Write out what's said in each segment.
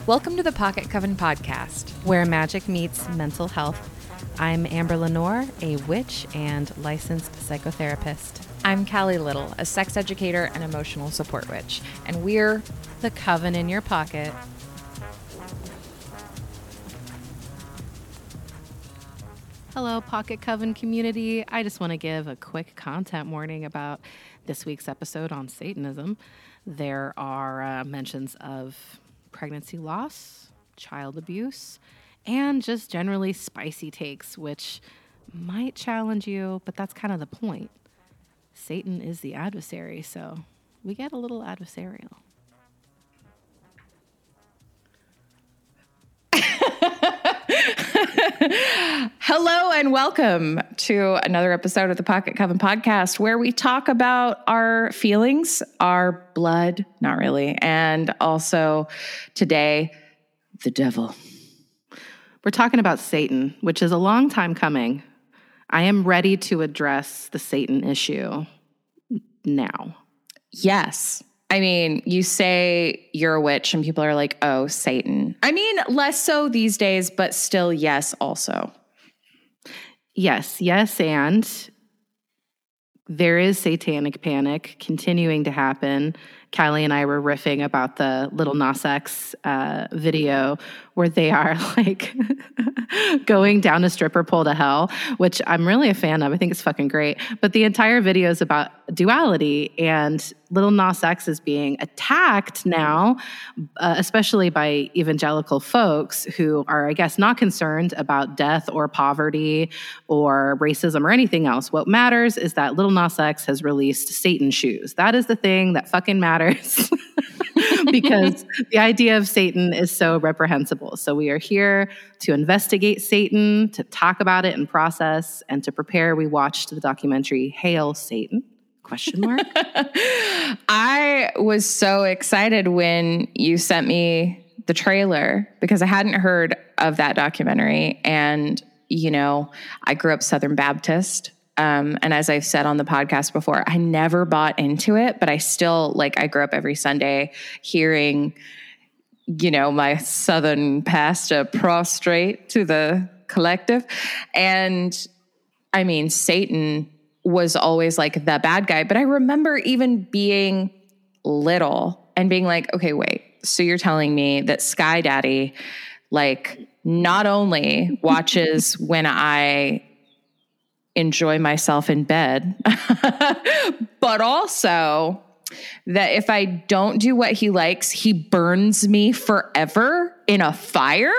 Welcome to the Pocket Coven podcast, where magic meets mental health. I'm Amber Lenore, a witch and licensed psychotherapist. I'm Callie Little, a sex educator and emotional support witch, and we're the Coven in your pocket. Hello, Pocket Coven community. I just want to give a quick content warning about this week's episode on Satanism. There are mentions of pregnancy loss, child abuse, and just generally spicy takes, which might challenge you, but that's kind of the point. Satan is the adversary, so we get a little adversarial. Hello and welcome to another episode of the Pocket Coven podcast, where we talk about our feelings, our blood, not really, and also today, the devil. We're talking about Satan, which is a long time coming. I am ready to address the Satan issue now. Yes. I mean, you say you're a witch and people are like, oh, Satan. I mean, less so these days, but still, yes, also. Yes, and there is satanic panic continuing to happen. Callie and I were riffing about the Lil Nas X video where they are like going down a stripper pole to hell, which I'm really a fan of. I think it's fucking great. But the entire video is about duality, and Lil Nas X is being attacked now, especially by evangelical folks who are, I guess, not concerned about death or poverty or racism or anything else. What matters is that Lil Nas X has released Satan shoes. That is the thing that fucking matters. Because the idea of Satan is so reprehensible. So we are here to investigate Satan, to talk about it and process, and to prepare. We watched the documentary Hail Satan? ? I was so excited when you sent me the trailer because I hadn't heard of that documentary. And, you know, I grew up Southern Baptist. And as I've said on the podcast before, I never bought into it, but I still, I grew up every Sunday hearing, you know, my Southern pastor prostrate to the collective. And I mean, Satan was always like the bad guy, but I remember even being little and being like, okay, wait, so you're telling me that Sky Daddy, not only watches when I enjoy myself in bed, but also that if I don't do what he likes, he burns me forever in a fire?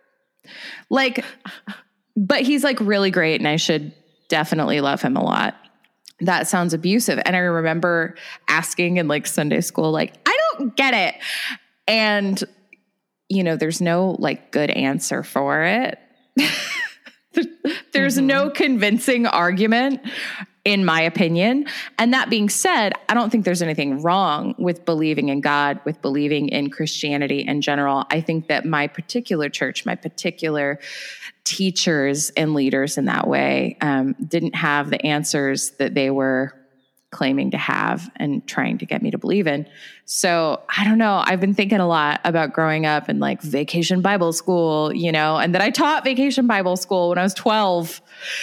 But he's really great and I should definitely love him a lot. That sounds abusive. And I remember asking in Sunday school, I don't get it. And, you know, there's no good answer for it. There's no convincing argument, in my opinion. And that being said, I don't think there's anything wrong with believing in God, with believing in Christianity in general. I think that my particular church, my particular teachers and leaders in that way didn't have the answers that they were claiming to have and trying to get me to believe in. So I don't know. I've been thinking a lot about growing up in Vacation Bible School, you know, and that I taught Vacation Bible School when I was 12.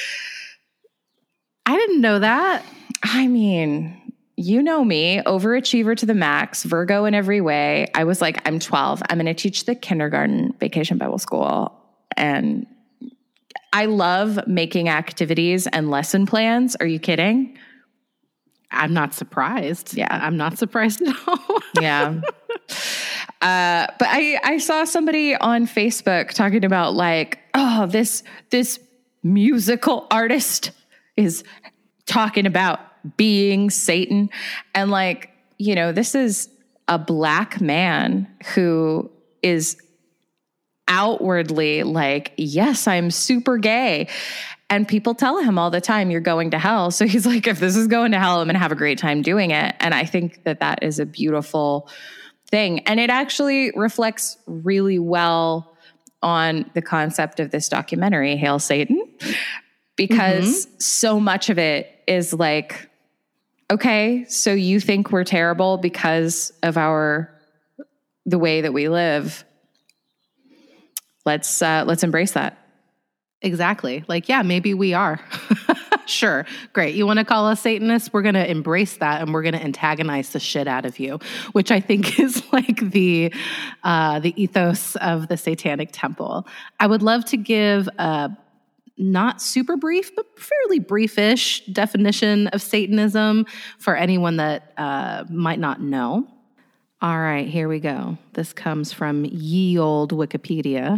I didn't know that. I mean, you know me, overachiever to the max, Virgo in every way. I was like, I'm 12. I'm going to teach the kindergarten Vacation Bible School. And I love making activities and lesson plans. Are you kidding? I'm not surprised. Yeah. I'm not surprised at all. Yeah. But I saw somebody on Facebook talking about this musical artist is talking about being Satan. And this is a black man who is outwardly yes, I'm super gay. And people tell him all the time, you're going to hell. So he's like, if this is going to hell, I'm going to have a great time doing it. And I think that that is a beautiful thing. And it actually reflects really well on the concept of this documentary, Hail Satan, because so much of it is okay, so you think we're terrible because of the way that we live. let's embrace that. Exactly. Like, yeah, maybe we are. Sure. Great. You want to call us Satanists? We're going to embrace that and we're going to antagonize the shit out of you, which I think is like the ethos of the Satanic Temple. I would love to give a not super brief, but fairly briefish definition of Satanism for anyone that might not know. All right, here we go. This comes from ye old Wikipedia.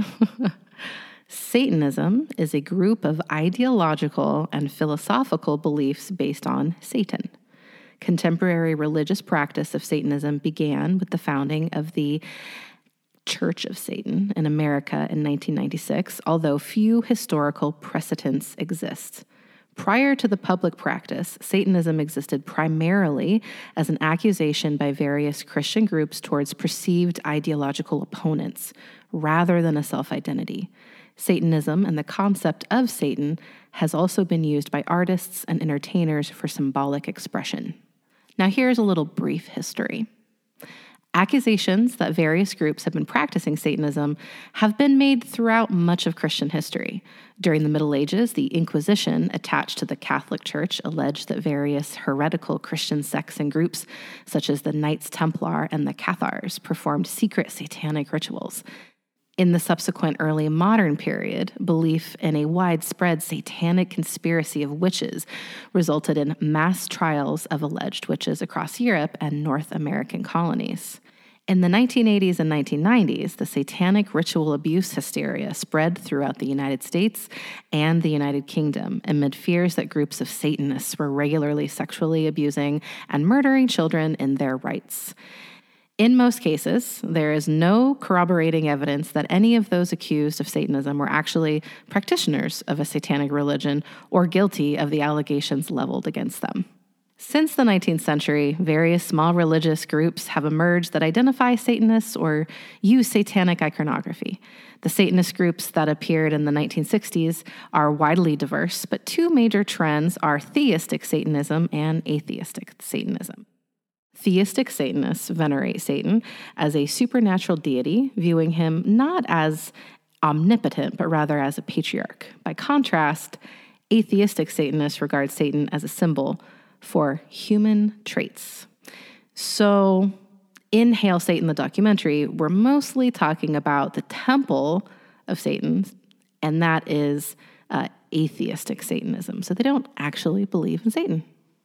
Satanism is a group of ideological and philosophical beliefs based on Satan. Contemporary religious practice of Satanism began with the founding of the Church of Satan in America in 1996, although few historical precedents exist. Prior to the public practice, Satanism existed primarily as an accusation by various Christian groups towards perceived ideological opponents, rather than a self-identity. Satanism and the concept of Satan has also been used by artists and entertainers for symbolic expression. Now here's a little brief history. Accusations that various groups have been practicing Satanism have been made throughout much of Christian history. During the Middle Ages, the Inquisition attached to the Catholic Church alleged that various heretical Christian sects and groups, such as the Knights Templar and the Cathars, performed secret satanic rituals. In the subsequent early modern period, belief in a widespread satanic conspiracy of witches resulted in mass trials of alleged witches across Europe and North American colonies. In the 1980s and 1990s, the satanic ritual abuse hysteria spread throughout the United States and the United Kingdom amid fears that groups of Satanists were regularly sexually abusing and murdering children in their rights. In most cases, there is no corroborating evidence that any of those accused of Satanism were actually practitioners of a satanic religion or guilty of the allegations leveled against them. Since the 19th century, various small religious groups have emerged that identify Satanists or use satanic iconography. The Satanist groups that appeared in the 1960s are widely diverse, but two major trends are theistic Satanism and atheistic Satanism. Theistic Satanists venerate Satan as a supernatural deity, viewing him not as omnipotent, but rather as a patriarch. By contrast, atheistic Satanists regard Satan as a symbol for human traits. So, in Hail Satan, the documentary, we're mostly talking about the temple of Satan, and that is atheistic Satanism. So they don't actually believe in Satan.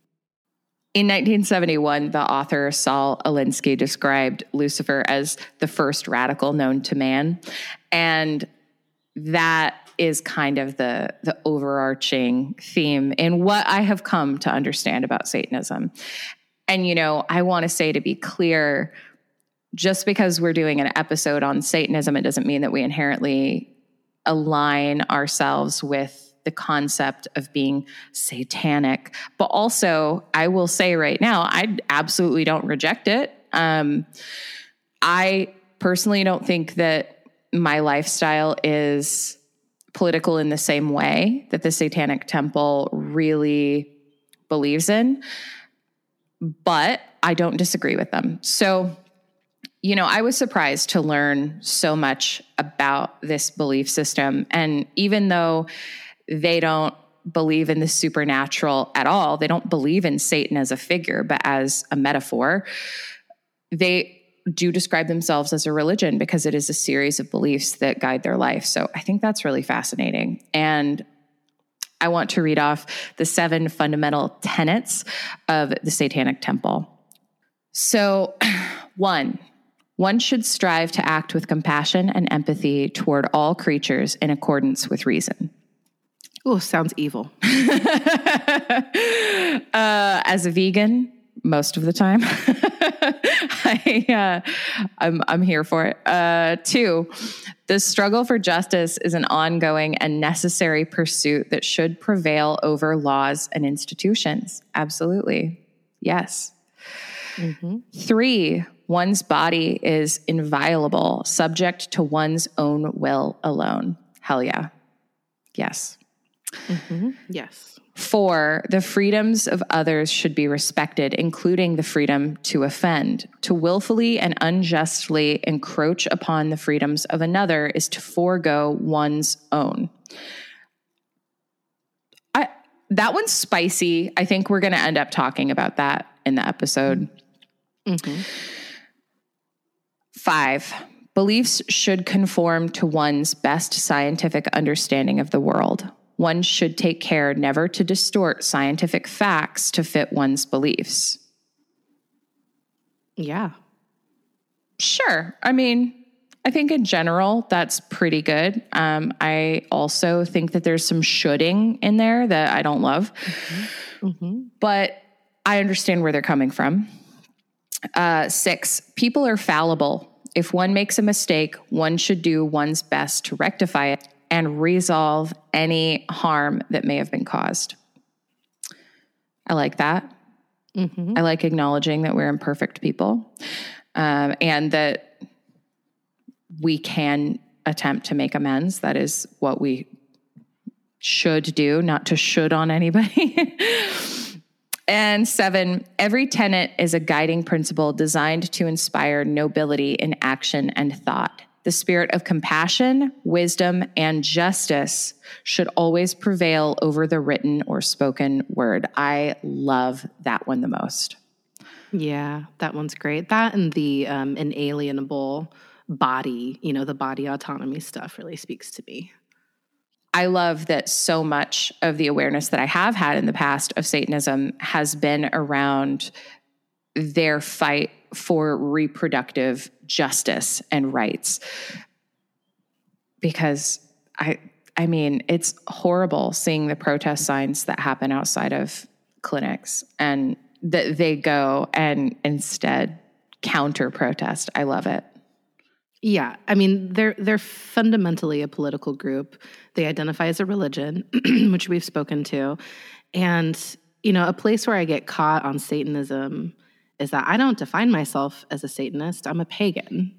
In 1971, the author Saul Alinsky described Lucifer as the first radical known to man. And that is kind of the overarching theme in what I have come to understand about Satanism. And, you know, I want to say, to be clear, just because we're doing an episode on Satanism, it doesn't mean that we inherently align ourselves with the concept of being satanic. But also, I will say right now, I absolutely don't reject it. I personally don't think that my lifestyle is political in the same way that the Satanic Temple really believes in, but I don't disagree with them. So, you know, I was surprised to learn so much about this belief system. And even though they don't believe in the supernatural at all, they don't believe in Satan as a figure, but as a metaphor, they do describe themselves as a religion because it is a series of beliefs that guide their life. So I think that's really fascinating. And I want to read off the 7 fundamental tenets of the Satanic Temple. So, 1 should strive to act with compassion and empathy toward all creatures in accordance with reason. Oh, sounds evil. As a vegan, most of the time, I'm here for it. 2, the struggle for justice is an ongoing and necessary pursuit that should prevail over laws and institutions. Absolutely. Yes. Mm-hmm. 3, one's body is inviolable, subject to one's own will alone. Hell yeah. Yes. Yes. 4, the freedoms of others should be respected, including the freedom to offend. To willfully and unjustly encroach upon the freedoms of another is to forego one's own. That one's spicy. I think we're going to end up talking about that in the episode. 5, beliefs should conform to one's best scientific understanding of the world. One should take care never to distort scientific facts to fit one's beliefs. Yeah. Sure. I mean, I think in general, that's pretty good. I also think that there's some shoulding in there that I don't love. But I understand where they're coming from. 6, people are fallible. If one makes a mistake, one should do one's best to rectify it and resolve any harm that may have been caused. I like that. I like acknowledging that we're imperfect people, and that we can attempt to make amends. That is what we should do, not to should on anybody. And 7, every tenet is a guiding principle designed to inspire nobility in action and thought. The spirit of compassion, wisdom, and justice should always prevail over the written or spoken word. I love that one the most. Yeah, that one's great. That and the inalienable body, the body autonomy stuff really speaks to me. I love that so much of the awareness that I have had in the past of Satanism has been around their fight for reproductive justice and rights. Because I mean, it's horrible seeing the protest signs that happen outside of clinics and that they go and instead counter protest. I love it. Yeah, I mean, they're fundamentally a political group. They identify as a religion, which we've spoken to. And, a place where I get caught on Satanism is that I don't define myself as a Satanist. I'm a pagan.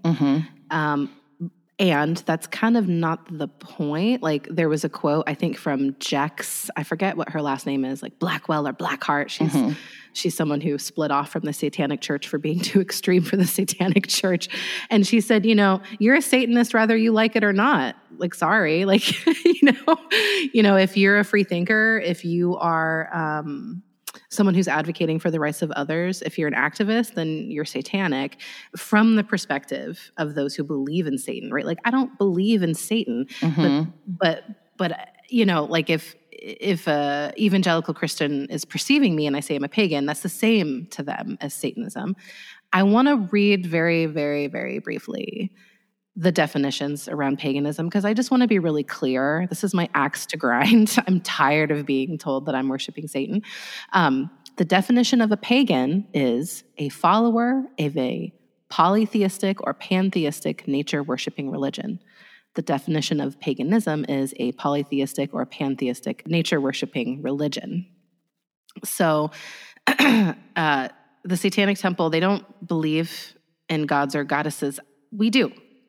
And that's kind of not the point. Like, there was a quote, I think, from Jex. I forget what her last name is, like Blackwell or Blackheart. She's someone who split off from the Satanic Church for being too extreme for the Satanic Church. And she said, you're a Satanist whether you like it or not. Like, sorry. Like, if you're a free thinker, if you are someone who's advocating for the rights of others, if you're an activist, then you're satanic from the perspective of those who believe in Satan, right? Like, I don't believe in Satan, but like if a evangelical Christian is perceiving me and I say I'm a pagan, that's the same to them as Satanism. I want to read very, very, very briefly the definitions around paganism, because I just want to be really clear. This is my axe to grind. I'm tired of being told that I'm worshiping Satan. The definition of a pagan is a follower of a polytheistic or pantheistic nature-worshiping religion. The definition of paganism is a polytheistic or pantheistic nature-worshiping religion. So the Satanic Temple, they don't believe in gods or goddesses. We do.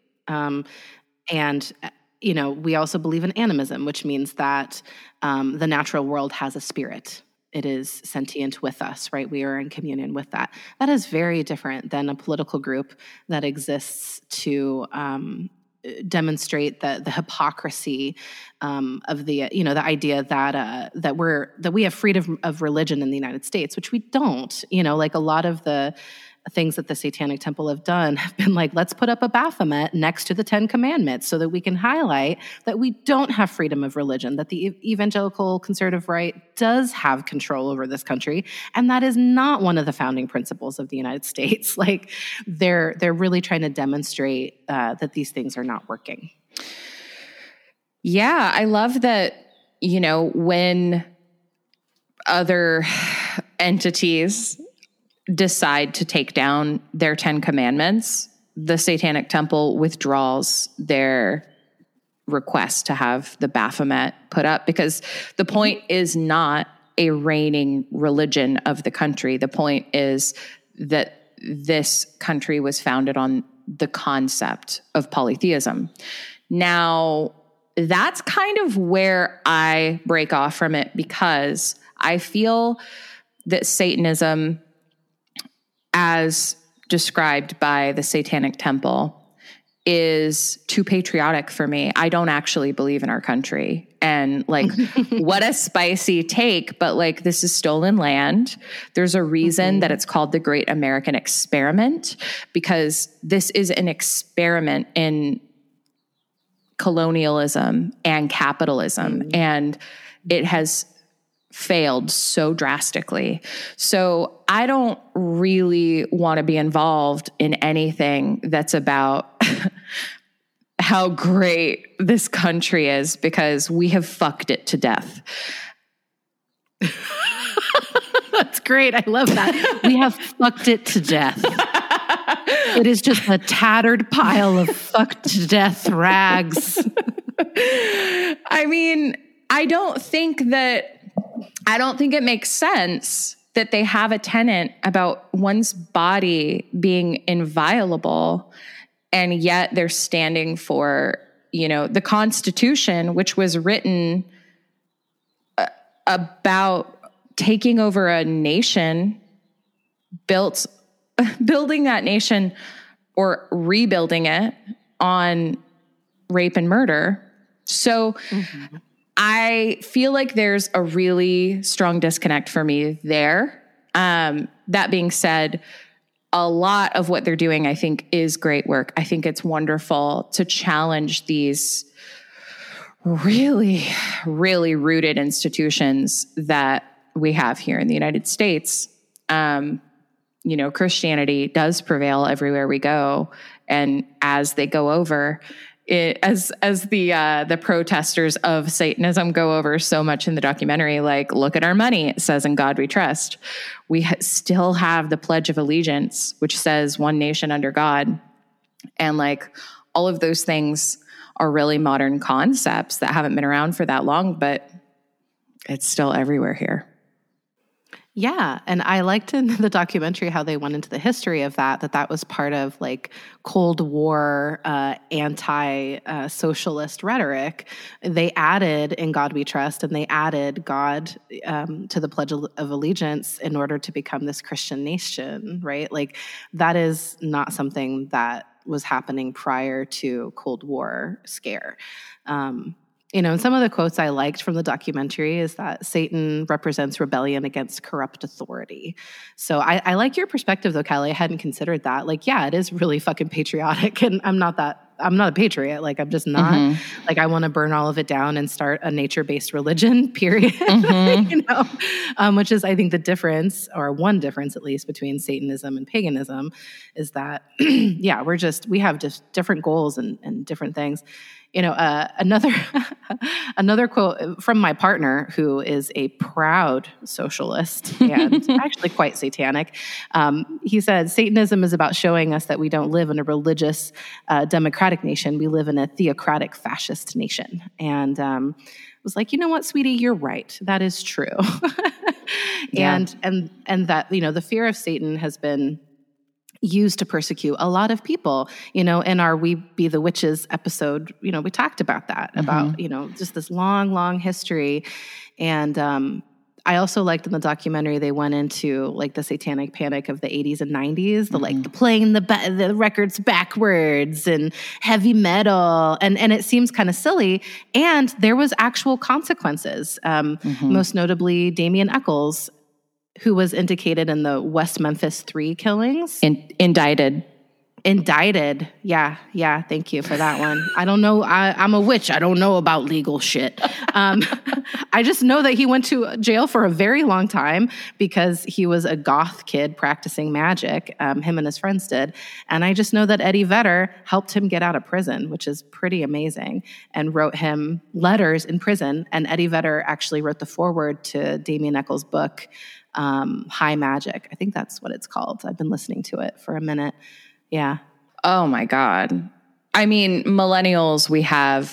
We also believe in animism, which means that the natural world has a spirit. It is sentient with us, right? We are in communion with that. That is very different than a political group that exists to demonstrate the hypocrisy of the idea that we have freedom of religion in the United States, which we don't. Like a lot of the things that the Satanic Temple have done have been like, let's put up a Baphomet next to the 10 Commandments so that we can highlight that we don't have freedom of religion, that the evangelical conservative right does have control over this country, and that is not one of the founding principles of the United States. Like, they're really trying to demonstrate that these things are not working. Yeah, I love that, when other entities decide to take down their 10 Commandments, the Satanic Temple withdraws their request to have the Baphomet put up, because the point is not a reigning religion of the country. The point is that this country was founded on the concept of polytheism. Now, that's kind of where I break off from it, because I feel that Satanism, as described by the Satanic Temple, is too patriotic for me. I don't actually believe in our country. And like, what a spicy take, but like, this is stolen land. There's a reason that it's called the Great American Experiment, because this is an experiment in colonialism and capitalism. And it has failed so drastically. So I don't really want to be involved in anything that's about how great this country is, because we have fucked it to death. That's great. I love that. We have fucked it to death. It is just a tattered pile of fucked to death rags. I mean, I don't think it makes sense that they have a tenet about one's body being inviolable, and yet they're standing for, the Constitution, which was written about taking over a nation, building that nation or rebuilding it on rape and murder. So I feel like there's a really strong disconnect for me there. That being said, a lot of what they're doing, I think, is great work. I think it's wonderful to challenge these really, really rooted institutions that we have here in the United States. Christianity does prevail everywhere we go. And as they go over, as the protesters of Satanism go over so much in the documentary, like, look at our money. It says, "In God we trust." We still have the Pledge of Allegiance, which says one nation under God. And like, all of those things are really modern concepts that haven't been around for that long, but it's still everywhere here. Yeah. And I liked in the documentary how they went into the history of that was part of like Cold War anti-socialist rhetoric. They added "In God We Trust," and they added God to the Pledge of Allegiance in order to become this Christian nation, right? Like, that is not something that was happening prior to Cold War scare. And some of the quotes I liked from the documentary is that Satan represents rebellion against corrupt authority. So I like your perspective, though, Kelly. I hadn't considered that. Like, yeah, it is really fucking patriotic, and I'm not a patriot. Like, I'm just not. Like, I want to burn all of it down and start a nature-based religion, period. Which is, I think, the difference, or one difference at least, between Satanism and paganism, is that, yeah, we have just different goals and different things. Another quote from my partner, who is a proud socialist and actually quite satanic. He said, "Satanism is about showing us that we don't live in a religious, democratic nation. We live in a theocratic fascist nation." And was like, you know what, sweetie, you're right. That is true. Yeah. And that, the fear of Satan has been used to persecute a lot of people. In our We Be the Witches episode, we talked about that, about, just this long, long history. And I also liked in the documentary, they went into like the satanic panic of the 80s and 90s, the playing the records backwards and heavy metal. And it seems kind of silly. And there was actual consequences. Most notably, Damien Echols, who was indicated in the West Memphis 3 killings. Indicted. Yeah. Thank you for that one. I don't know. I'm a witch. I don't know about legal shit. I just know that he went to jail for a very long time because he was a goth kid practicing magic. Him and his friends did. And I just know that Eddie Vedder helped him get out of prison, which is pretty amazing, and wrote him letters in prison. And Eddie Vedder actually wrote the foreword to Damien Echols' book, High Magic. I think that's what it's called. I've been listening to it for a minute. Yeah. Oh my God. I mean, millennials, we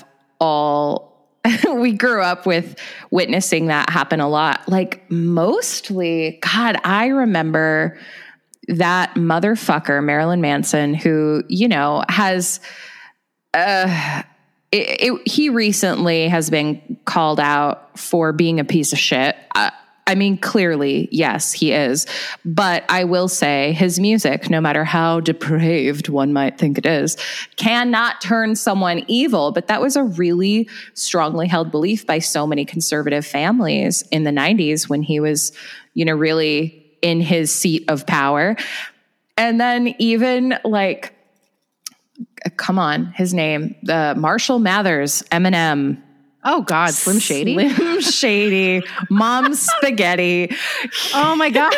grew up with witnessing that happen a lot. Like, mostly, God, I remember that motherfucker, Marilyn Manson, who, has, he recently has been called out for being a piece of shit. I mean, clearly, yes, he is. But I will say his music, no matter how depraved one might think it is, cannot turn someone evil. But that was a really strongly held belief by so many conservative families in the 90s when he was, really in his seat of power. And then even like, come on, his name, Marshall Mathers, Eminem. Oh God, Slim Shady? Slim Shady, Mom Spaghetti. Oh my God.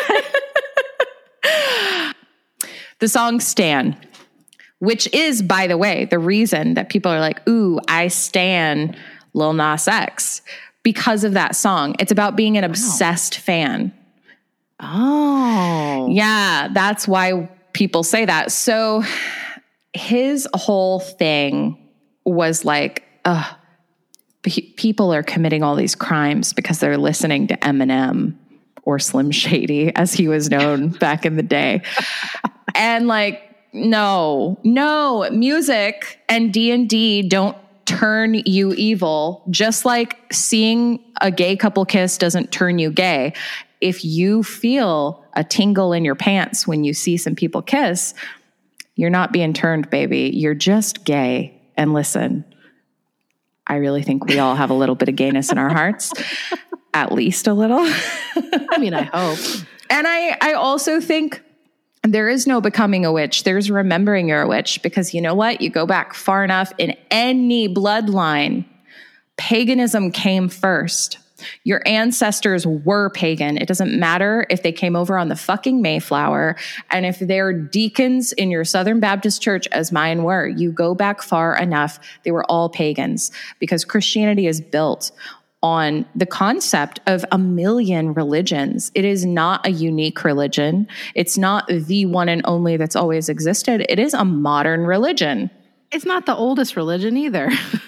The song Stan, which is, by the way, the reason that people are like, ooh, I stan Lil Nas X, because of that song. It's about being an obsessed fan. Oh. Yeah, that's why people say that. So his whole thing was like, people are committing all these crimes because they're listening to Eminem or Slim Shady, as he was known back in the day. And like, no, music and D&D don't turn you evil, just like seeing a gay couple kiss doesn't turn you gay. If you feel a tingle in your pants when you see some people kiss, you're not being turned, baby. You're just gay. And listen, I really think we all have a little bit of gayness in our hearts, at least a little. I mean, I hope. And I also think there is no becoming a witch. There's remembering you're a witch, because you know what? You go back far enough in any bloodline, paganism came first. Your ancestors were pagan. It doesn't matter if they came over on the fucking Mayflower. And if they're deacons in your Southern Baptist church, as mine were, you go back far enough, they were all pagans, because Christianity is built on the concept of a million religions. It is not a unique religion. It's not the one and only that's always existed. It is a modern religion. It's not the oldest religion either.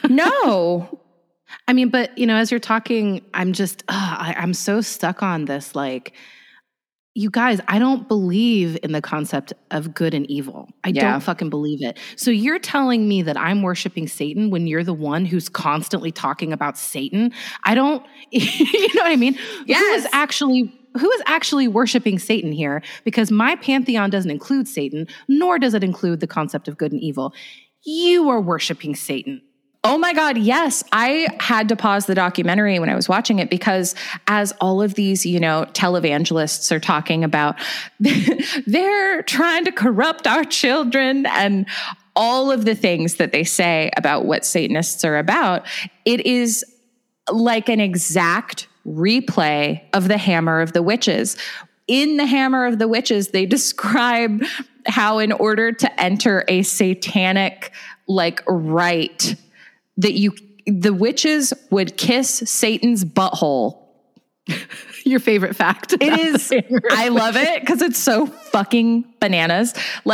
No. I mean, but, as you're talking, I'm just, I'm so stuck on this. Like, you guys, I don't believe in the concept of good and evil. I don't fucking believe it. So you're telling me that I'm worshiping Satan when you're the one who's constantly talking about Satan? I don't, you know what I mean? Yes. Who is actually worshiping Satan here? Because my pantheon doesn't include Satan, nor does it include the concept of good and evil. You are worshiping Satan. Oh my God, yes. I had to pause the documentary when I was watching it, because as all of these, televangelists are talking about, they're trying to corrupt our children and all of the things that they say about what Satanists are about, it is like an exact replay of the Hammer of the Witches. In the Hammer of the Witches, they describe how in order to enter a satanic rite, that the witches would kiss Satan's butthole. Your favorite fact. It is. I love it because it's so fucking bananas.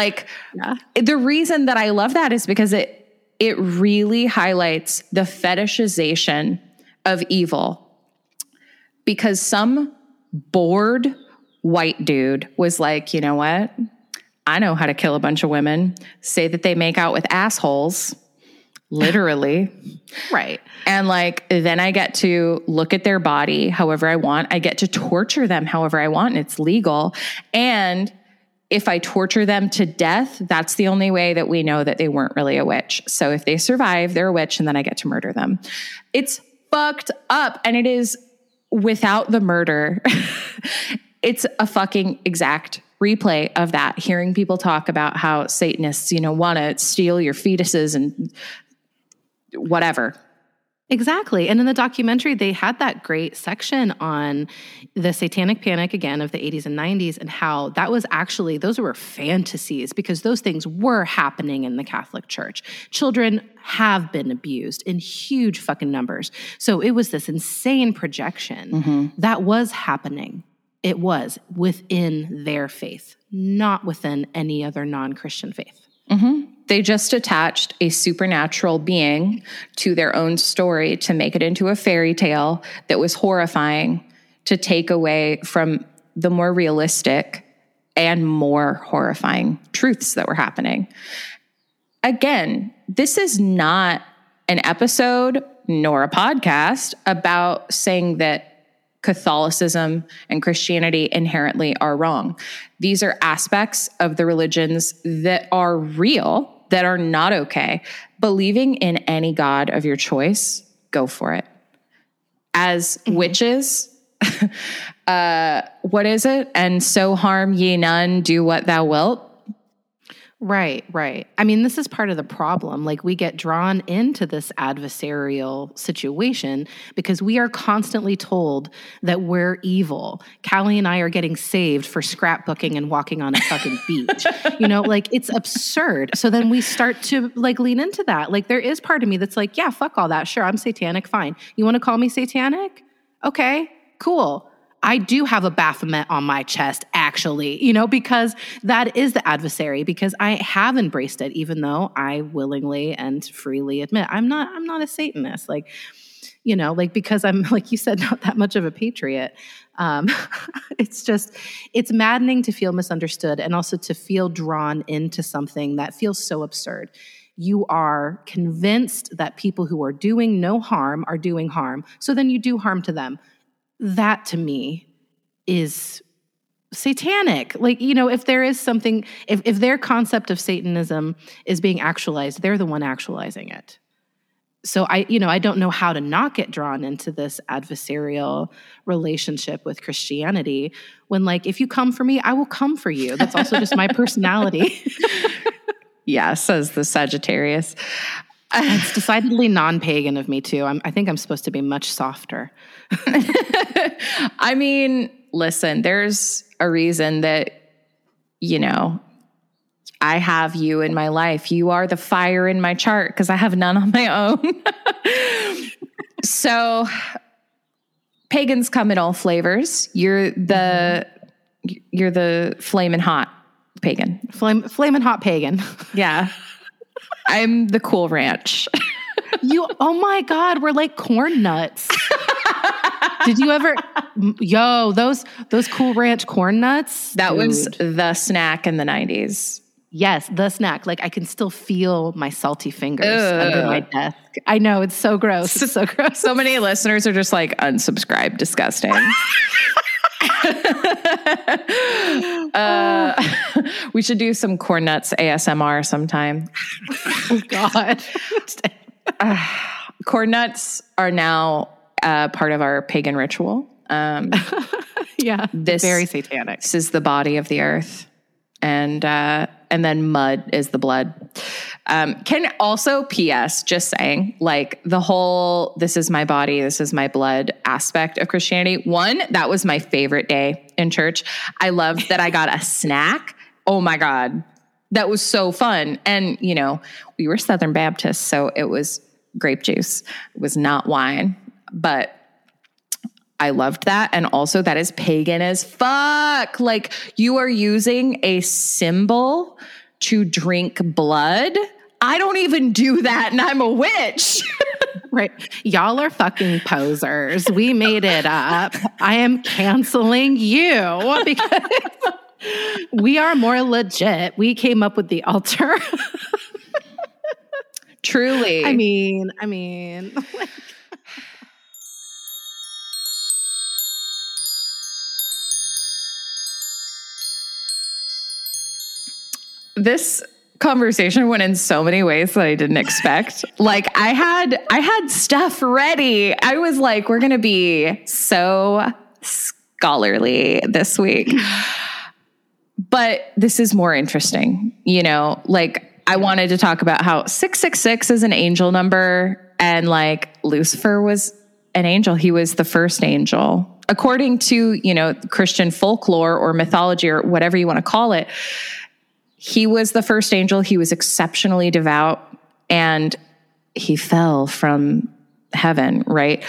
The reason that I love that is because it really highlights the fetishization of evil. Because some bored white dude was like, you know what? I know how to kill a bunch of women. Say that they make out with assholes. Literally. Right. And then I get to look at their body however I want. I get to torture them however I want, and it's legal. And if I torture them to death, that's the only way that we know that they weren't really a witch. So if they survive, they're a witch, and then I get to murder them. It's fucked up. And it is without the murder. It's a fucking exact replay of that. Hearing people talk about how Satanists, want to steal your fetuses and whatever. Exactly. And in the documentary, they had that great section on the satanic panic, again, of the 80s and 90s, and how that was actually, those were fantasies, because those things were happening in the Catholic Church. Children have been abused in huge fucking numbers. So it was this insane projection that was happening. It was within their faith, not within any other non-Christian faith. They just attached a supernatural being to their own story to make it into a fairy tale that was horrifying, to take away from the more realistic and more horrifying truths that were happening. Again, this is not an episode nor a podcast about saying that Catholicism and Christianity inherently are wrong. These are aspects of the religions that are real, that are not okay. Believing in any God of your choice, go for it. As witches, what is it? And so harm ye none, do what thou wilt. Right, right. I mean, this is part of the problem. Like, we get drawn into this adversarial situation because we are constantly told that we're evil. Callie and I are getting saved for scrapbooking and walking on a fucking beach. You know, like, it's absurd. So then we start to like lean into that. Like, there is part of me that's like, yeah, fuck all that. Sure, I'm satanic. Fine. You want to call me satanic? Okay, cool. I do have a Baphomet on my chest, actually, you know, because that is the adversary, because I have embraced it, even though I willingly and freely admit I'm not a Satanist. Like, you know, like, because I'm, like you said, not that much of a patriot. It's maddening to feel misunderstood and also to feel drawn into something that feels so absurd. You are convinced that people who are doing no harm are doing harm. So then you do harm to them. That to me is satanic. Like, you know, if there is something, if their concept of Satanism is being actualized, they're the one actualizing it. So I don't know how to not get drawn into this adversarial relationship with Christianity when, like, if you come for me, I will come for you. That's also just my personality. Yeah, says the Sagittarius. It's decidedly non-pagan of me too. I think I'm supposed to be much softer. I mean, listen, there's a reason that, you know, I have you in my life. You are the fire in my chart because I have none on my own. So pagans come in all flavors. You're the flamin' hot pagan. Flamin' hot pagan. Yeah. I'm the Cool Ranch. Oh my God, we're like corn nuts. Did you ever, those Cool Ranch corn nuts? That was the snack in the 90s. Yes, the snack. Like, I can still feel my salty fingers under my desk. I know, it's so gross. It's so gross. So many listeners are just like, unsubscribe, disgusting. We should do some corn nuts ASMR sometime. Oh God. Corn nuts are now part of our pagan ritual. Yeah, very satanic. This is the body of the earth, and then mud is the blood. Can also, P.S., just saying, like, the whole "this is my body, this is my blood" aspect of Christianity. One, that was my favorite day in church. I loved that I got a snack. Oh my God, that was so fun. And, you know, we were Southern Baptists, so it was grape juice. It was not wine, but I loved that. And also, that is pagan as fuck. Like, you are using a symbol to drink blood. I don't even do that, and I'm a witch. Right. Y'all are fucking posers. We made it up. I am canceling you because we are more legit. We came up with the altar. Truly. I mean. This conversation went in so many ways that I didn't expect. Like, I had stuff ready. I was like, we're going to be so scholarly this week. But this is more interesting. You know, like, I wanted to talk about how 666 is an angel number, and like Lucifer was an angel. He was the first angel. According to, you know, Christian folklore or mythology or whatever you want to call it, he was the first angel. He was exceptionally devout, and he fell from heaven, right?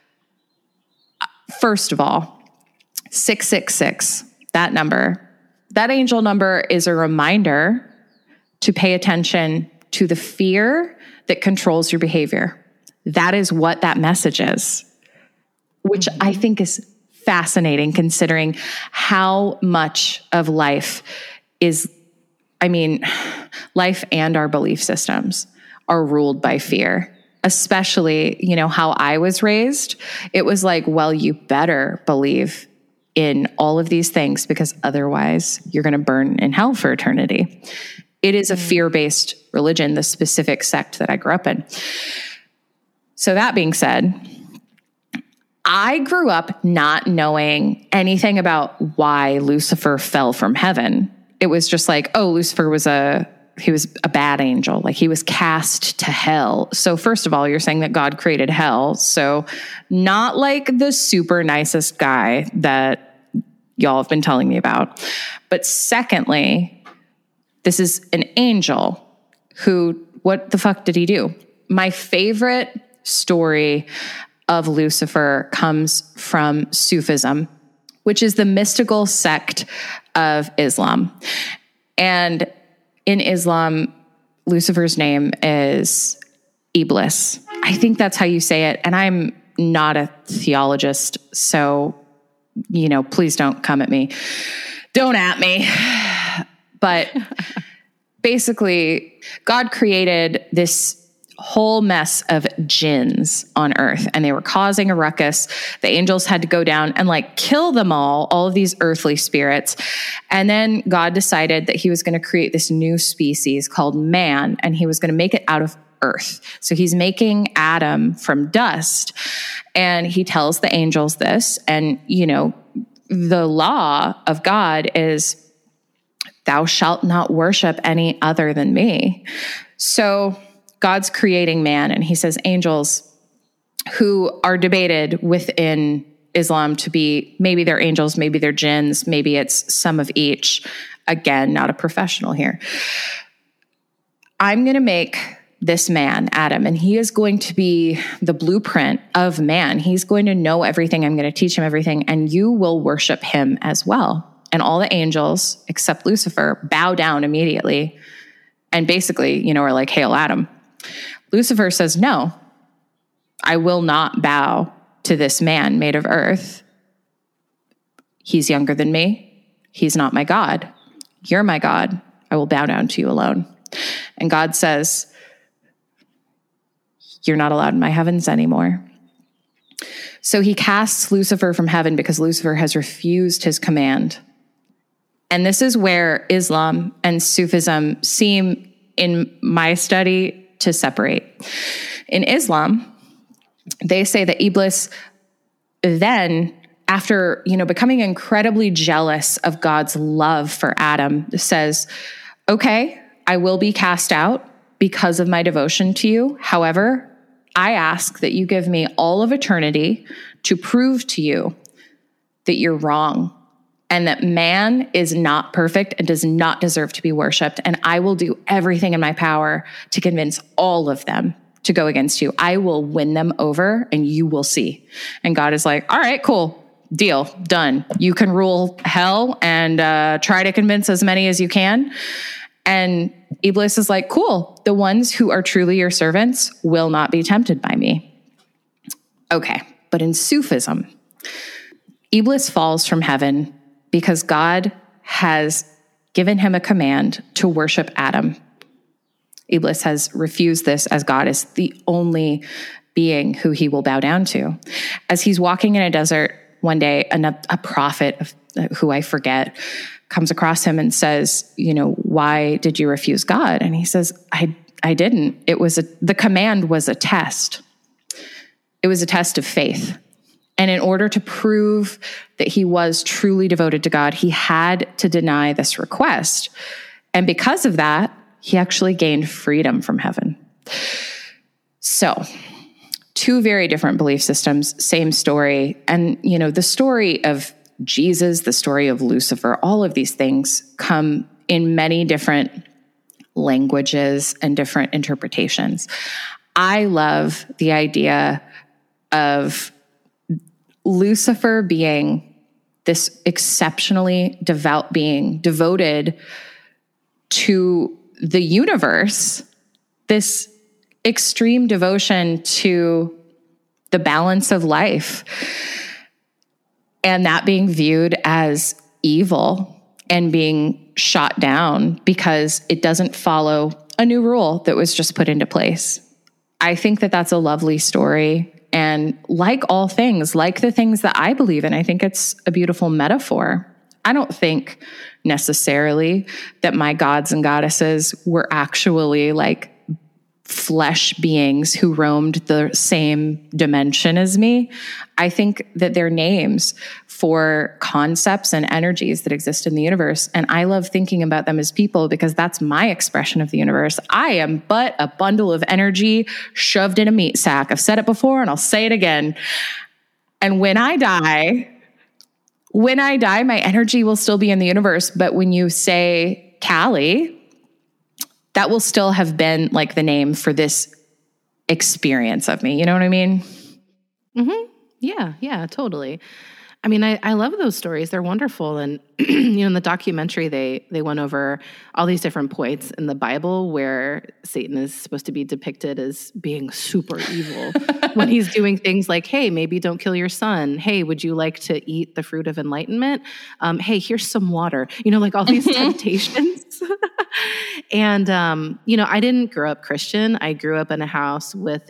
First of all, 666, that number, that angel number is a reminder to pay attention to the fear that controls your behavior. That is what that message is, which I think is fascinating, considering how much of life is, life and our belief systems are ruled by fear. especially, you know, how I was raised, it was like, well, you better believe in all of these things because otherwise you're going to burn in hell for eternity. It is a fear-based religion, the specific sect that I grew up in. So that being said, I grew up not knowing anything about why Lucifer fell from heaven. It was just like, oh, Lucifer was a bad angel. Like he was cast to hell. So first of all, you're saying that God created hell. So not like the super nicest guy that y'all have been telling me about. But secondly, this is an angel who, what the fuck did he do? My favorite story of Lucifer comes from Sufism, which is the mystical sect of Islam. And in Islam, Lucifer's name is Iblis. I think that's how you say it. And I'm not a theologist, so, you know, please don't come at me. Don't at me. But basically, God created this whole mess of jinns on earth, and they were causing a ruckus. The angels had to go down and like kill them all of these earthly spirits. And then God decided that he was going to create this new species called man, and he was going to make it out of earth. So he's making Adam from dust, and he tells the angels this. And, you know, the law of God is, thou shalt not worship any other than me. So God's creating man, and he says angels, who are debated within Islam to be, maybe they're angels, maybe they're jinns, maybe it's some of each. Again, not a professional here. I'm going to make this man, Adam, and he is going to be the blueprint of man. He's going to know everything. I'm going to teach him everything, and you will worship him as well. And all the angels, except Lucifer, bow down immediately and basically, you know, are like, hail Adam. Lucifer says, no, I will not bow to this man made of earth. He's younger than me. He's not my God. You're my God. I will bow down to you alone. And God says, you're not allowed in my heavens anymore. So he casts Lucifer from heaven because Lucifer has refused his command. And this is where Islam and Sufism seem, in my study, to separate. In Islam, they say that Iblis then, after, you know, becoming incredibly jealous of God's love for Adam, says, okay, I will be cast out because of my devotion to you. However, I ask that you give me all of eternity to prove to you that you're wrong and that man is not perfect and does not deserve to be worshiped. And I will do everything in my power to convince all of them to go against you. I will win them over and you will see. And God is like, all right, cool. Deal. Done. You can rule hell and try to convince as many as you can. And Iblis is like, cool. The ones who are truly your servants will not be tempted by me. Okay. But in Sufism, Iblis falls from heaven because God has given him a command to worship Adam. Iblis has refused this as God is the only being who he will bow down to. As he's walking in a desert one day, a prophet who I forget comes across him and says, you know, why did you refuse God? And he says, I didn't. The command was a test. It was a test of faith. And in order to prove that he was truly devoted to God, he had to deny this request. And because of that, he actually gained freedom from heaven. So, two very different belief systems, same story. And, you know, the story of Jesus, the story of Lucifer, all of these things come in many different languages and different interpretations. I love the idea of Lucifer being this exceptionally devout being, devoted to the universe, this extreme devotion to the balance of life, and that being viewed as evil and being shot down because it doesn't follow a new rule that was just put into place. I think that that's a lovely story. And like all things, like the things that I believe in, I think it's a beautiful metaphor. I don't think necessarily that my gods and goddesses were actually like flesh beings who roamed the same dimension as me. I think that they're names for concepts and energies that exist in the universe. And I love thinking about them as people because that's my expression of the universe. I am but a bundle of energy shoved in a meat sack. I've said it before and I'll say it again. And when I die, my energy will still be in the universe. But when you say Callie, that will still have been like the name for this experience of me. You know what I mean? Mm-hmm. Yeah, totally. I mean, I love those stories. They're wonderful. And, in the documentary, they went over all these different points in the Bible where Satan is supposed to be depicted as being super evil when he's doing things like, hey, maybe don't kill your son. Hey, would you like to eat the fruit of enlightenment? Hey, here's some water. Like all these temptations. And, I didn't grow up Christian. I grew up in a house with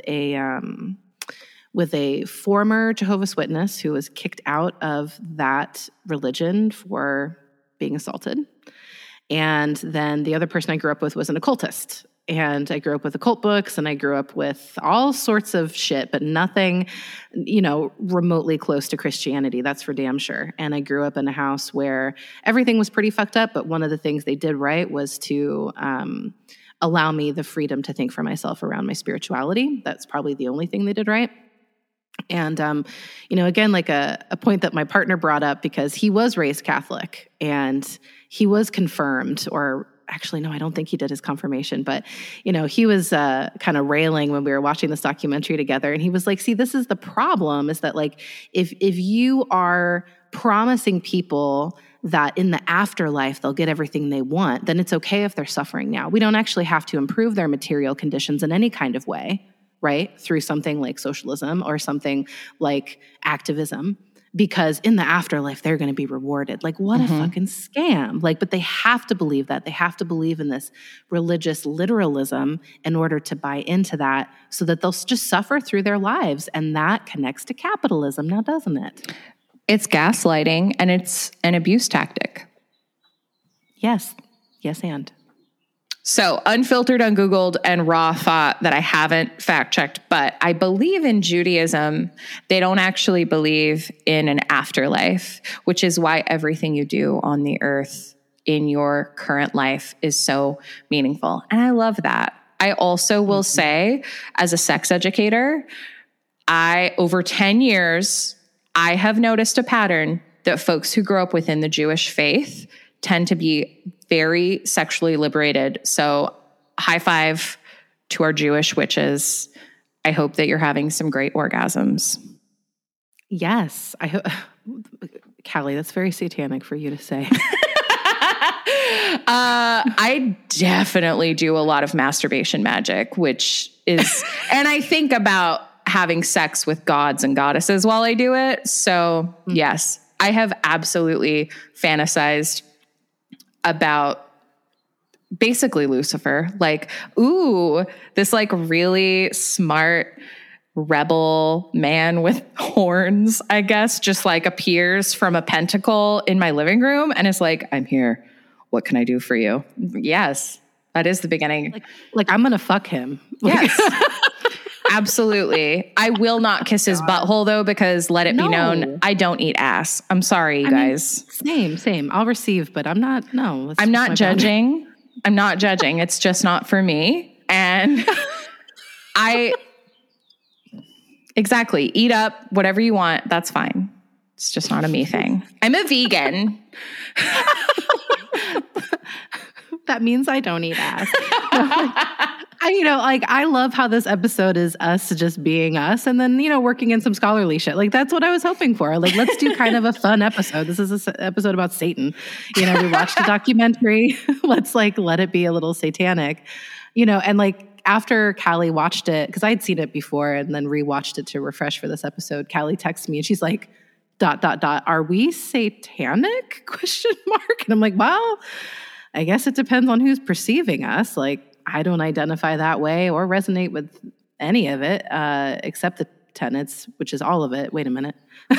a former Jehovah's Witness who was kicked out of that religion for being assaulted. And then the other person I grew up with was an occultist. And I grew up with occult books and I grew up with all sorts of shit, but nothing, remotely close to Christianity. That's for damn sure. And I grew up in a house where everything was pretty fucked up, but one of the things they did right was to allow me the freedom to think for myself around my spirituality. That's probably the only thing they did right. And, again, like a point that my partner brought up because he was raised Catholic and he was confirmed, or actually, no, I don't think he did his confirmation, but, he was kind of railing when we were watching this documentary together. And he was like, see, this is the problem is that like, if you are promising people that in the afterlife they'll get everything they want, then it's okay if they're suffering now. We don't actually have to improve their material conditions in any kind of way. Right? Through something like socialism or something like activism, because in the afterlife, they're going to be rewarded. Like, what a fucking scam. Like, but they have to believe that. They have to believe in this religious literalism in order to buy into that so that they'll just suffer through their lives. And that connects to capitalism now, doesn't it? It's gaslighting and it's an abuse tactic. Yes. Yes, and. So unfiltered, ungoogled, and raw thought that I haven't fact checked, but I believe in Judaism, they don't actually believe in an afterlife, which is why everything you do on the earth in your current life is so meaningful. And I love that. I also will say, as a sex educator, over 10 years, I have noticed a pattern that folks who grow up within the Jewish faith tend to be very sexually liberated. So high five to our Jewish witches. I hope that you're having some great orgasms. Yes. I hope. Callie, that's very satanic for you to say. I definitely do a lot of masturbation magic, which is, and I think about having sex with gods and goddesses while I do it. So yes, I have absolutely fantasized about basically Lucifer, like, ooh, this like really smart rebel man with horns, I guess, just like appears from a pentacle in my living room and is like, I'm here. What can I do for you? Yes, that is the beginning. Like I'm going to fuck him. Yes. Absolutely. I will not kiss his butthole though, because let it be known, I don't eat ass. I'm sorry, you guys. Same. I'll receive, but I'm not judging. I'm not judging. It's just not for me. And exactly. Eat up whatever you want. That's fine. It's just not a me thing. I'm a vegan. That means I don't eat ass. I love how this episode is us just being us and then, working in some scholarly shit. Like, that's what I was hoping for. Like, let's do kind of a fun episode. This is an episode about Satan. We watched a documentary. Let's let it be a little satanic, and after Callie watched it, because I had seen it before and then rewatched it to refresh for this episode, Callie texts me and she's like, ... are we satanic? ? And I'm like, well, I guess it depends on who's perceiving us. Like, I don't identify that way or resonate with any of it, except the tenets, which is all of it. Wait a minute.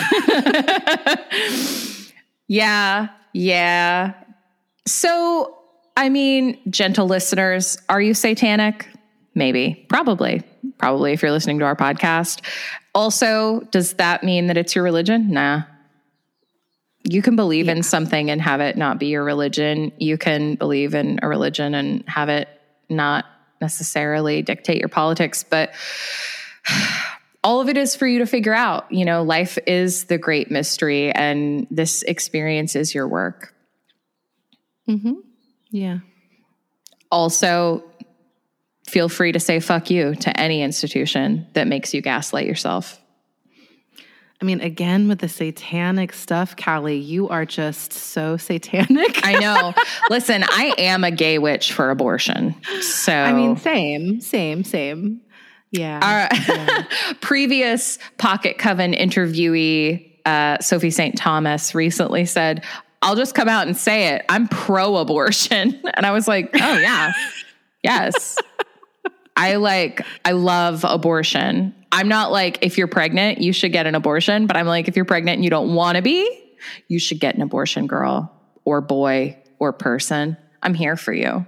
Yeah. So, I mean, gentle listeners, are you satanic? Maybe. Probably if you're listening to our podcast. Also, does that mean that it's your religion? Nah. You can believe in something and have it not be your religion. You can believe in a religion and have it not necessarily dictate your politics, but all of it is for you to figure out. You know, life is the great mystery, and this experience is your work. Mm-hmm. Yeah. Also, feel free to say fuck you to any institution that makes you gaslight yourself. I mean, again, with the satanic stuff, Callie, you are just so satanic. I know. Listen, I am a gay witch for abortion. So, I mean, same. Yeah. Previous Pocket Coven interviewee, Sophie St. Thomas, recently said, I'll just come out and say it. I'm pro-abortion. And I was like, oh yeah, yes. I love abortion. I'm not like, if you're pregnant, you should get an abortion. But I'm like, if you're pregnant and you don't want to be, you should get an abortion, girl or boy or person. I'm here for you.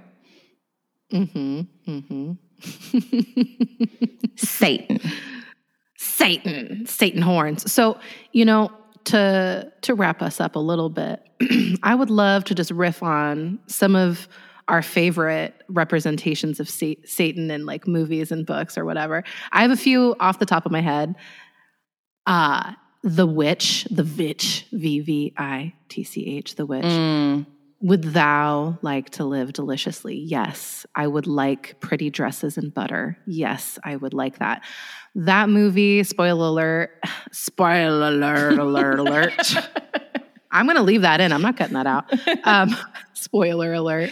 Satan horns. So, you know, to wrap us up a little bit, I would love to just riff on some of our favorite representations of Satan in like movies and books or whatever. I have a few off the top of my head. The Witch, V-V-I-T-C-H, the Witch. Would thou like to live deliciously? Yes, I would like pretty dresses and butter. Yes, I would like that. That movie, spoiler alert. I'm going to leave that in. I'm not cutting that out. Spoiler alert.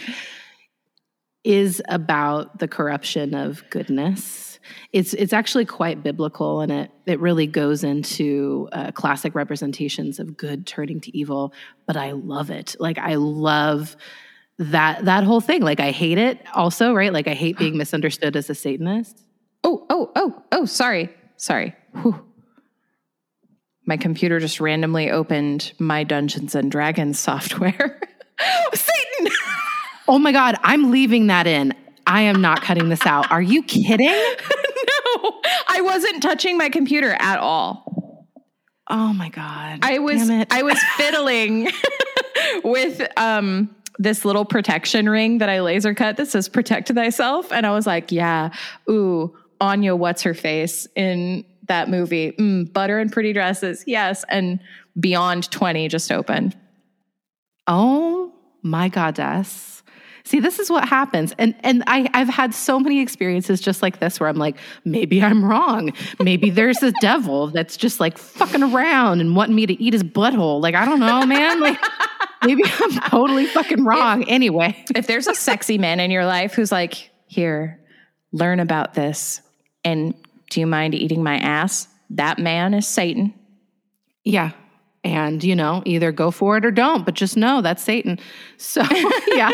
Is about the corruption of goodness. It's actually quite biblical, and it really goes into classic representations of good turning to evil. But I love it. Like, I love that whole thing. Like, I hate it also, right? Like, I hate being misunderstood as a Satanist. Oh, sorry. Whew. My computer just randomly opened my Dungeons and Dragons software. Satan! Oh my God, I'm leaving that in. I am not cutting this out. Are you kidding? No, I wasn't touching my computer at all. Oh my God. I was fiddling with this little protection ring that I laser cut that says protect thyself. And I was like, yeah, Anya, what's her face in that movie? Butter and pretty dresses. Yes. And Beyond 20 just opened. Oh my goddess. See, this is what happens. And I've had so many experiences just like this where I'm like, maybe I'm wrong. Maybe there's a devil that's just like fucking around and wanting me to eat his butthole. Like, I don't know, man. Like, maybe I'm totally fucking wrong. Anyway. If there's a sexy man in your life who's like, here, learn about this. And do you mind eating my ass? That man is Satan. Yeah. And, you know, either go for it or don't, but just know that's Satan. So, yeah.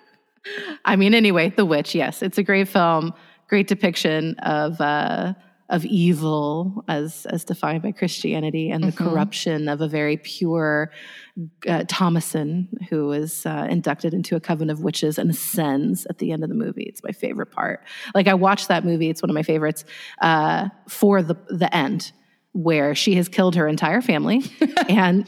I mean, anyway, The Witch, yes. It's a great film, great depiction of evil as defined by Christianity and the corruption of a very pure Thomason who is inducted into a coven of witches and ascends at the end of the movie. It's my favorite part. Like, I watched that movie. It's one of my favorites for the end, where she has killed her entire family and,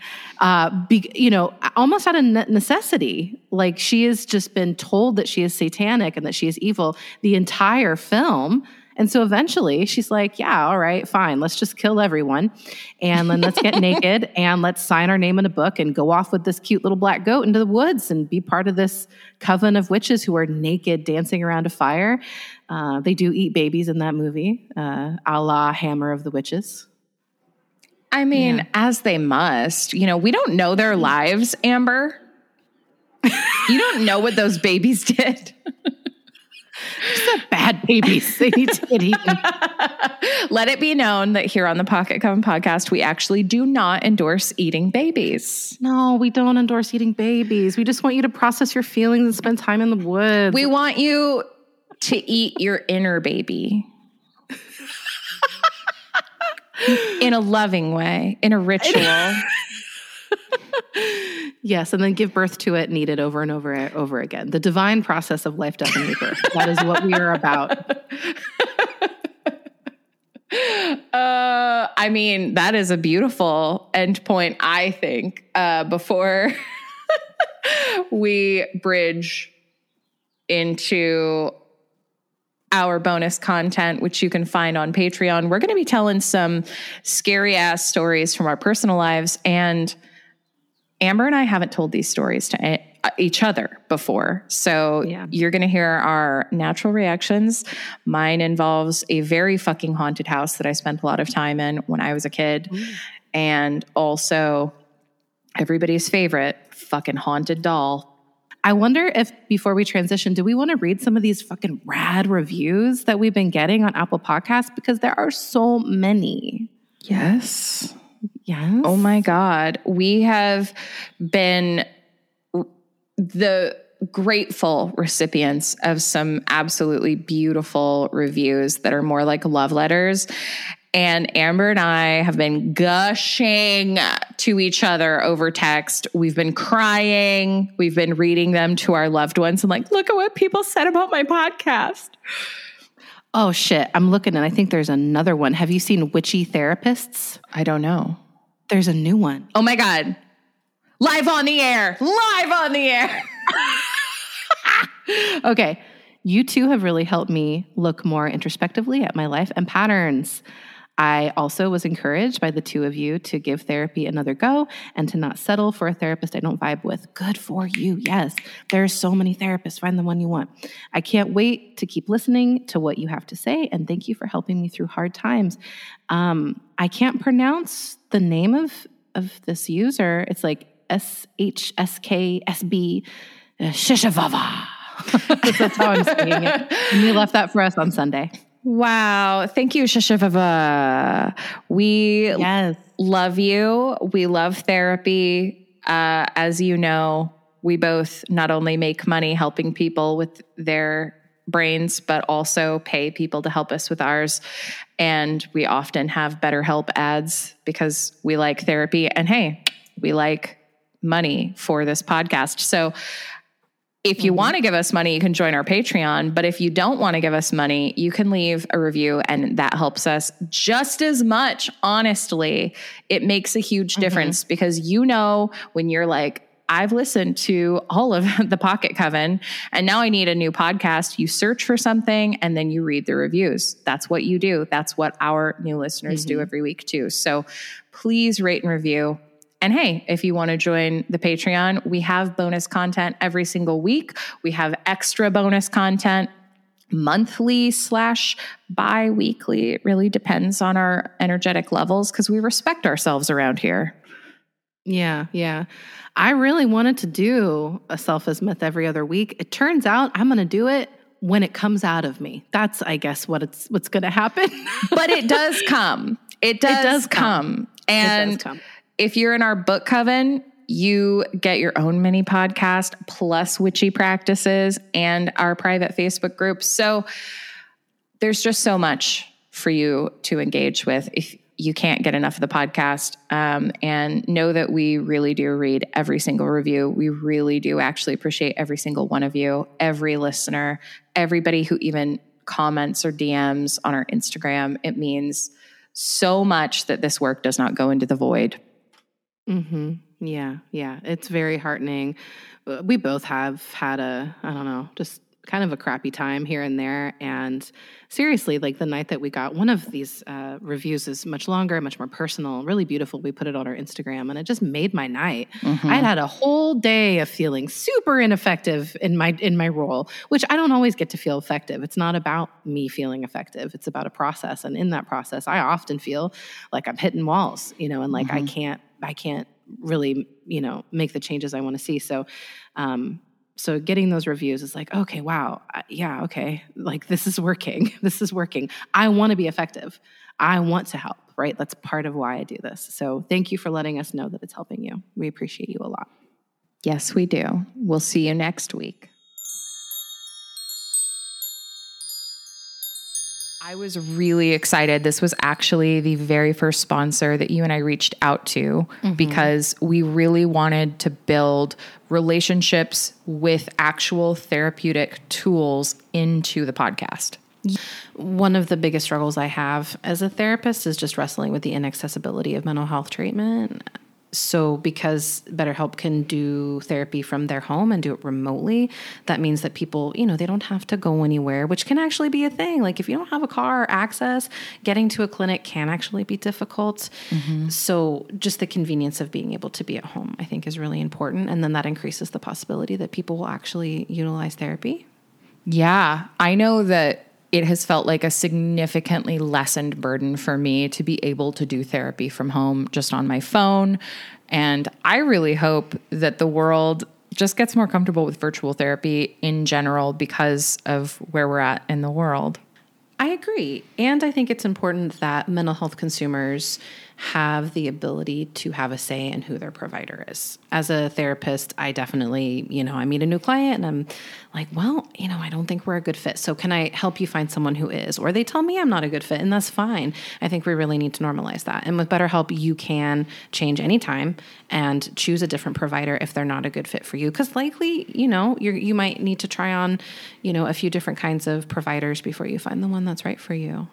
almost out of necessity. Like, she has just been told that she is satanic and that she is evil the entire film. And so eventually she's like, yeah, all right, fine. Let's just kill everyone. And then let's get naked and let's sign our name in a book and go off with this cute little black goat into the woods and be part of this coven of witches who are naked dancing around a fire. They do eat babies in that movie, a la Hammer of the Witches. I mean, as they must. You know, we don't know their lives, Amber. You don't know what those babies did. They're bad babies. They need to get eaten. Let it be known that here on the Pocket Coven podcast, we actually do not endorse eating babies. No, we don't endorse eating babies. We just want you to process your feelings and spend time in the woods. We want you to eat your inner baby. In a loving way, in a ritual. Yes, and then give birth to it, knead it over and over again. The divine process of life, death, and rebirth. That is what we are about. I mean, that is a beautiful endpoint, I think, before we bridge into our bonus content, which you can find on Patreon. We're going to be telling some scary ass stories from our personal lives, and Amber and I haven't told these stories to each other before. So You're going to hear our natural reactions. Mine involves a very fucking haunted house that I spent a lot of time in when I was a kid. And also everybody's favorite fucking haunted doll. I wonder if before we transition, do we want to read some of these fucking rad reviews that we've been getting on Apple Podcasts? Because there are so many. Yes. Yes. Oh my God. We have been the grateful recipients of some absolutely beautiful reviews that are more like love letters. And Amber and I have been gushing to each other over text. We've been crying. We've been reading them to our loved ones and like, look at what people said about my podcast. Oh shit. I'm looking and I think there's another one. Have you seen Witchy Therapists? I don't know. There's a new one. Oh my God. Live on the air. Live on the air. Okay. You two have really helped me look more introspectively at my life and patterns. I also was encouraged by the two of you to give therapy another go and to not settle for a therapist I don't vibe with. Good for you. Yes, there are so many therapists. Find the one you want. I can't wait to keep listening to what you have to say, and thank you for helping me through hard times. I can't pronounce the name of this user. It's like SHSKSB Shishavava. That's how I'm saying it. And you left that for us on Sunday. Wow. Thank you, Shashivava. We love you. We love therapy. As you know, we both not only make money helping people with their brains, but also pay people to help us with ours. And we often have BetterHelp ads because we like therapy. And hey, we like money for this podcast. So if you want to give us money, you can join our Patreon. But if you don't want to give us money, you can leave a review and that helps us just as much. Honestly, it makes a huge difference because when you're like, I've listened to all of the Pocket Coven and now I need a new podcast. You search for something and then you read the reviews. That's what you do. That's what our new listeners do every week too. So please rate and review. And hey, if you want to join the Patreon, we have bonus content every single week. We have extra bonus content monthly/bi-weekly. It really depends on our energetic levels because we respect ourselves around here. Yeah, yeah. I really wanted to do a Self-As Myth every other week. It turns out I'm going to do it when it comes out of me. That's, I guess, what's going to happen. But it does come. It does come. And if you're in our book coven, you get your own mini podcast plus witchy practices and our private Facebook group. So there's just so much for you to engage with if you can't get enough of the podcast. And know that we really do read every single review. We really do actually appreciate every single one of you, every listener, everybody who even comments or DMs on our Instagram. It means so much that this work does not go into the void. Yeah. It's very heartening. We both have had just kind of a crappy time here and there. And seriously, like the night that we got one of these reviews is much longer, much more personal, really beautiful. We put it on our Instagram and it just made my night. I had a whole day of feeling super ineffective in my role, which I don't always get to feel effective. It's not about me feeling effective. It's about a process. And in that process, I often feel like I'm hitting walls, and like I can't really, make the changes I want to see. So getting those reviews is like, okay, wow. Yeah. Okay. Like this is working. I want to be effective. I want to help, right? That's part of why I do this. So thank you for letting us know that it's helping you. We appreciate you a lot. Yes, we do. We'll see you next week. I was really excited. This was actually the very first sponsor that you and I reached out to because we really wanted to build relationships with actual therapeutic tools into the podcast. One of the biggest struggles I have as a therapist is just wrestling with the inaccessibility of mental health treatment. So because BetterHelp can do therapy from their home and do it remotely, that means that people, they don't have to go anywhere, which can actually be a thing. Like if you don't have a car or access, getting to a clinic can actually be difficult. So just the convenience of being able to be at home, I think, is really important. And then that increases the possibility that people will actually utilize therapy. Yeah, I know that it has felt like a significantly lessened burden for me to be able to do therapy from home just on my phone. And I really hope that the world just gets more comfortable with virtual therapy in general because of where we're at in the world. I agree. And I think it's important that mental health consumers have the ability to have a say in who their provider is. As a therapist, I definitely, I meet a new client and I'm like, well, I don't think we're a good fit. So can I help you find someone who is? Or they tell me I'm not a good fit, and that's fine. I think we really need to normalize that. And with BetterHelp, you can change anytime and choose a different provider if they're not a good fit for you. Because likely, you might need to try on, a few different kinds of providers before you find the one that's right for you.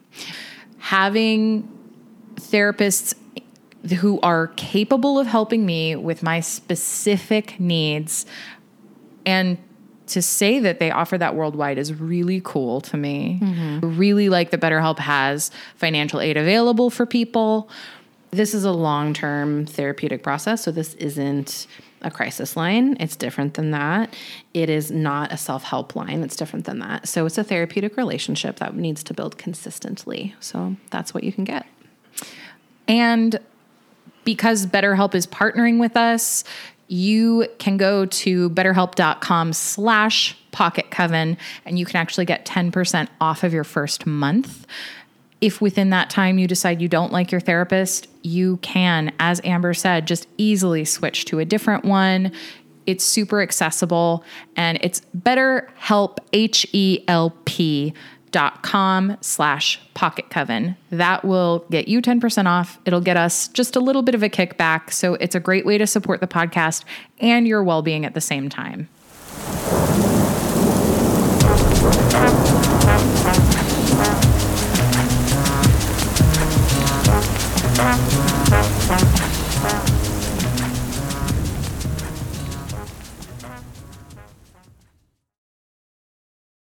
Having therapists who are capable of helping me with my specific needs, and to say that they offer that worldwide is really cool to me. Really like that BetterHelp has financial aid available for people. This is a long-term therapeutic process, so this isn't a crisis line. It's different than that. It is not a self-help line. It's different than that. So it's a therapeutic relationship that needs to build consistently. So that's what you can get. And because BetterHelp is partnering with us, you can go to betterhelp.com/pocketcoven and you can actually get 10% off of your first month. If within that time you decide you don't like your therapist, you can, as Amber said, just easily switch to a different one. It's super accessible, and it's BetterHelp, HELP.com/pocketcoven. That will get you 10% off. It'll get us just a little bit of a kickback. So it's a great way to support the podcast and your well-being at the same time.